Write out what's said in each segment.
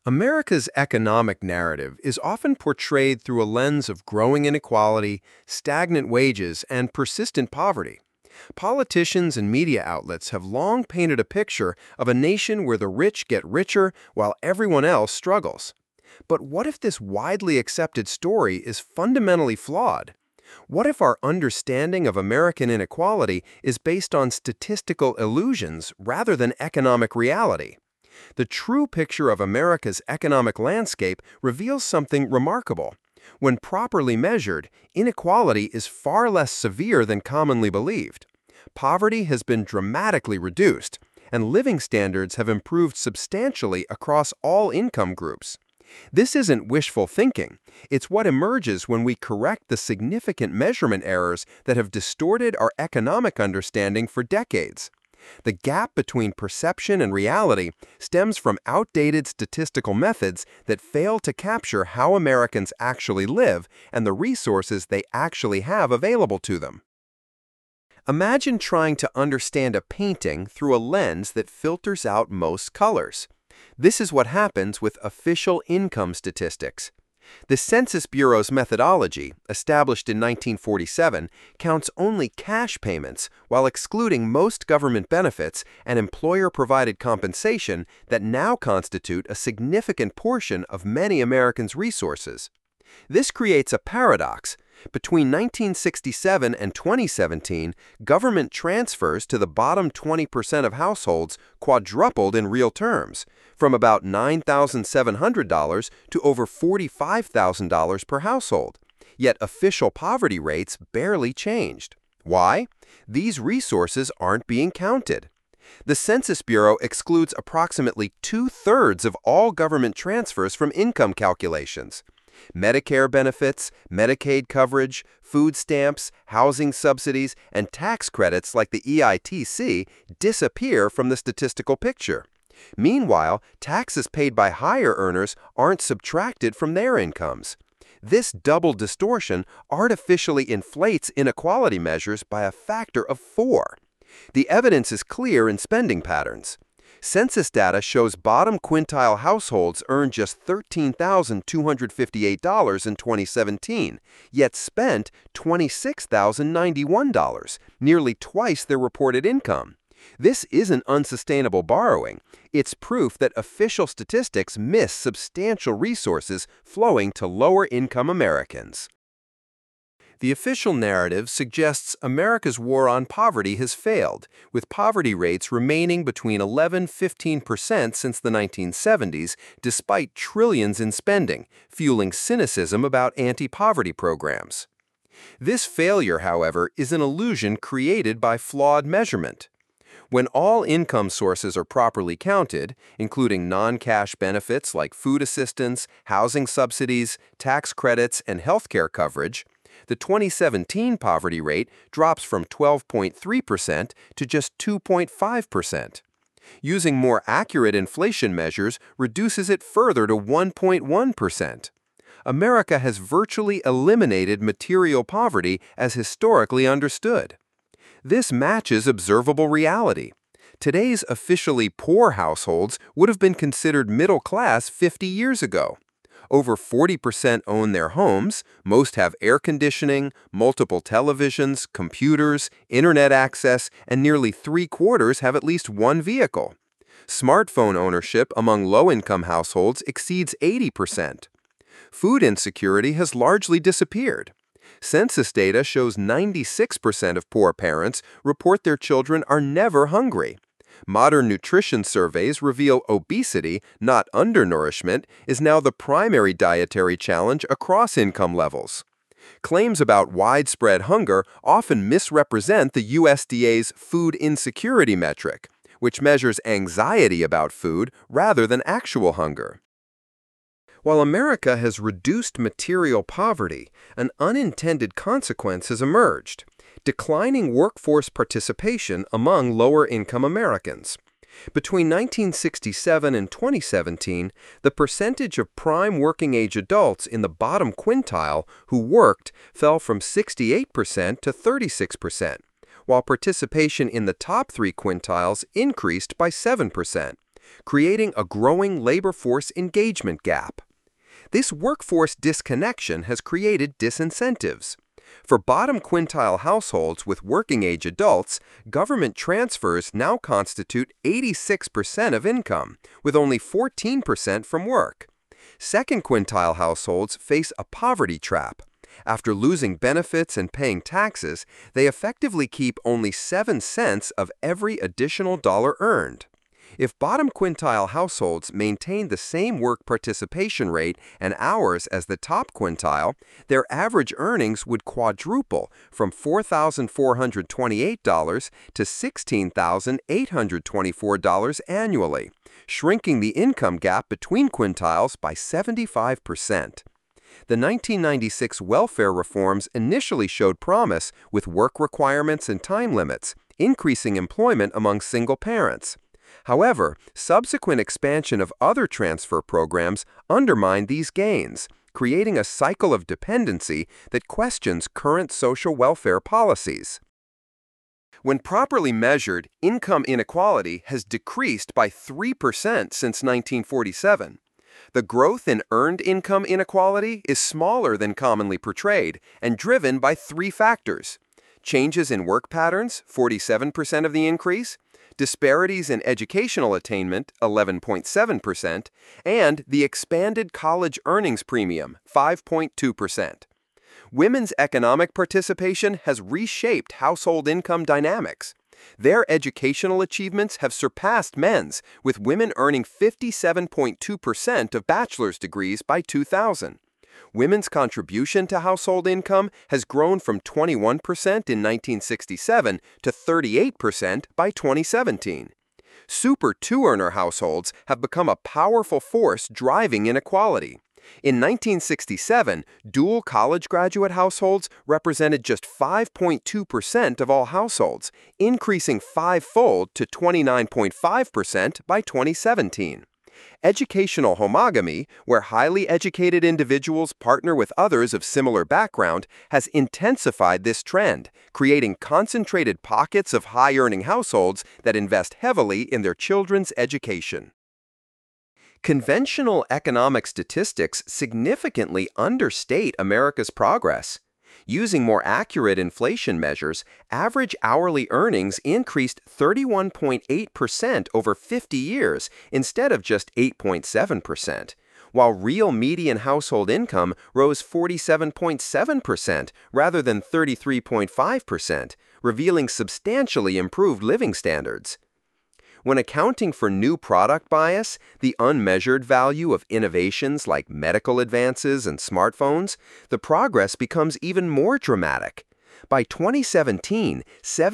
America's economic narrative is often portrayed through a lens of growing inequality, stagnant wages, and persistent poverty. Politicians and media outlets have long painted a picture of a nation where the rich get richer while everyone else struggles. But what if this widely accepted story is fundamentally flawed? What if our understanding of American inequality is based on statistical illusions rather than economic reality? The true picture of America's economic landscape reveals something remarkable. When properly measured, inequality is far less severe than commonly believed. Poverty has been dramatically reduced, and living standards have improved substantially across all income groups. This isn't wishful thinking. It's what emerges when we correct the significant measurement errors that have distorted our economic understanding for decades. The gap between perception and reality stems from outdated statistical methods that fail to capture how Americans actually live and the resources they actually have available to them. Imagine trying to understand a painting through a lens that filters out most colors. This is what happens with official income statistics. The Census Bureau's methodology, established in 1947, counts only cash payments while excluding most government benefits and employer-provided compensation that now constitute a significant portion of many Americans' resources. This creates a paradox. Between 1967 and 2017, government transfers to the bottom 20% of households quadrupled in real terms, from about $9,700 to over $45,000 per household. Yet official poverty rates barely changed. Why? These resources aren't being counted. The Census Bureau excludes approximately two-thirds of all government transfers from income calculations. Medicare benefits, Medicaid coverage, food stamps, housing subsidies, and tax credits like the EITC disappear from the statistical picture. Meanwhile, taxes paid by higher earners aren't subtracted from their incomes. This double distortion artificially inflates inequality measures by a factor of 4. The evidence is clear in spending patterns. Census data shows bottom quintile households earned just $13,258 in 2017, yet spent $26,091, nearly twice their reported income. This isn't unsustainable borrowing. It's proof that official statistics miss substantial resources flowing to lower-income Americans. The official narrative suggests America's war on poverty has failed, with poverty rates remaining between 11–15% since the 1970s, despite trillions in spending, fueling cynicism about anti-poverty programs. This failure, however, is an illusion created by flawed measurement. When all income sources are properly counted, including non-cash benefits like food assistance, housing subsidies, tax credits, and healthcare coverage, the 2017 poverty rate drops from 12.3% to just 2.5%. Using more accurate inflation measures reduces it further to 1.1%. America has virtually eliminated material poverty as historically understood. This matches observable reality. Today's officially poor households would have been considered middle class 50 years ago. Over 40% own their homes, most have air conditioning, multiple televisions, computers, internet access, and nearly 3/4 have at least one vehicle. Smartphone ownership among low-income households exceeds 80%. Food insecurity has largely disappeared. Census data shows 96% of poor parents report their children are never hungry. Modern nutrition surveys reveal obesity, not undernourishment, is now the primary dietary challenge across income levels. Claims about widespread hunger often misrepresent the USDA's food insecurity metric, which measures anxiety about food rather than actual hunger. While America has reduced material poverty, an unintended consequence has emerged: declining workforce participation among lower-income Americans. Between 1967 and 2017, the percentage of prime working-age adults in the bottom quintile who worked fell from 68% to 36%, while participation in the top 3 quintiles increased by 7%. creating a growing labor force engagement gap. This workforce disconnection has created disincentives. For bottom quintile households with working-age adults, government transfers now constitute 86% of income, with only 14% from work. Second quintile households face a poverty trap. After losing benefits and paying taxes, they effectively keep only 7 cents of every additional dollar earned. If bottom quintile households maintain the same work participation rate and hours as the top quintile, their average earnings would quadruple from $4,428 to $16,824 annually, shrinking the income gap between quintiles by 75%. The 1996 welfare reforms initially showed promise with work requirements and time limits, increasing employment among single parents. However, subsequent expansion of other transfer programs undermined these gains, creating a cycle of dependency that questions current social welfare policies. When properly measured, income inequality has decreased by 3% since 1947. The growth in earned income inequality is smaller than commonly portrayed and driven by 3 factors: changes in work patterns, 47% of the increase, disparities in educational attainment, 11.7%, and the expanded college earnings premium, 5.2%. Women's economic participation has reshaped household income dynamics. Their educational achievements have surpassed men's, with women earning 57.2% of bachelor's degrees by 2000. Women's contribution to household income has grown from 21% in 1967 to 38% by 2017. Super two-earner households have become a powerful force driving inequality. In 1967, dual college graduate households represented just 5.2% of all households, increasing fivefold to 29.5% by 2017. Educational homogamy, where highly educated individuals partner with others of similar background, has intensified this trend, creating concentrated pockets of high-earning households that invest heavily in their children's education. Conventional economic statistics significantly understate America's progress. Using more accurate inflation measures, average hourly earnings increased 31.8% over 50 years instead of just 8.7%, while real median household income rose 47.7% rather than 33.5%, revealing substantially improved living standards. When accounting for new product bias, the unmeasured value of innovations like medical advances and smartphones, the progress becomes even more dramatic. By 2017,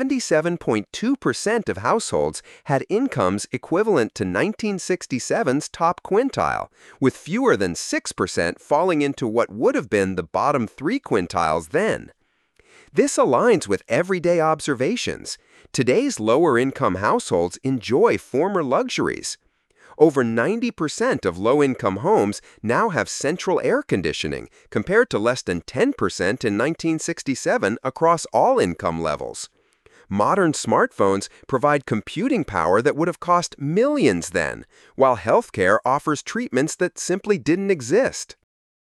77.2% of households had incomes equivalent to 1967's top quintile, with fewer than 6% falling into what would have been the bottom 3 quintiles then. This aligns with everyday observations. Today's lower-income households enjoy former luxuries. Over 90% of low-income homes now have central air conditioning, compared to less than 10% in 1967 across all income levels. Modern smartphones provide computing power that would have cost millions then, while healthcare offers treatments that simply didn't exist.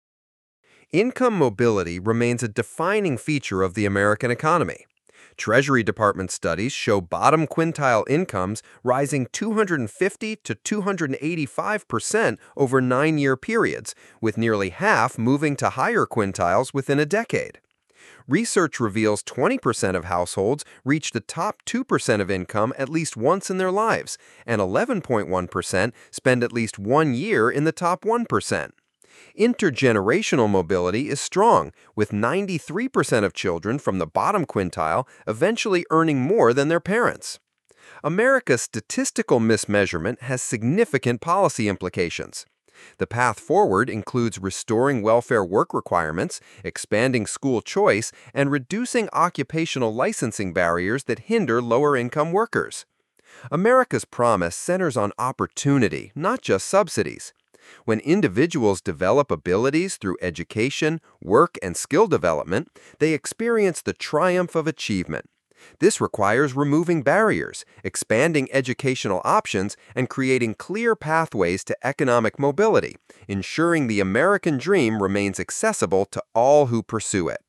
Income mobility remains a defining feature of the American economy. Treasury Department studies show bottom quintile incomes rising 250 to 285% over 9-year periods, with nearly half moving to higher quintiles within a decade. Research reveals 20% of households reach the top 2% of income at least once in their lives, and 11.1% spend at least 1 year in the top 1%. Intergenerational mobility is strong, with 93% of children from the bottom quintile eventually earning more than their parents. America's statistical mismeasurement has significant policy implications. The path forward includes restoring welfare work requirements, expanding school choice, and reducing occupational licensing barriers that hinder lower-income workers. America's promise centers on opportunity, not just subsidies. When individuals develop abilities through education, work, and skill development, they experience the triumph of achievement. This requires removing barriers, expanding educational options, and creating clear pathways to economic mobility, ensuring the American dream remains accessible to all who pursue it.